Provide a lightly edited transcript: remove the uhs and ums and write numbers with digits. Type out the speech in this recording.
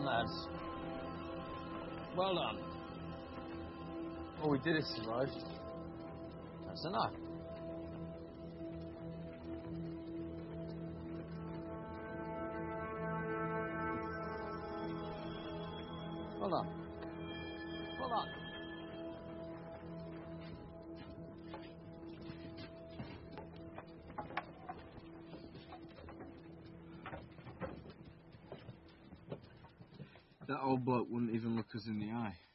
lads. Well done. All we did is survive. That's enough. Well done. Well done. That old bloke wouldn't even look us in the eye.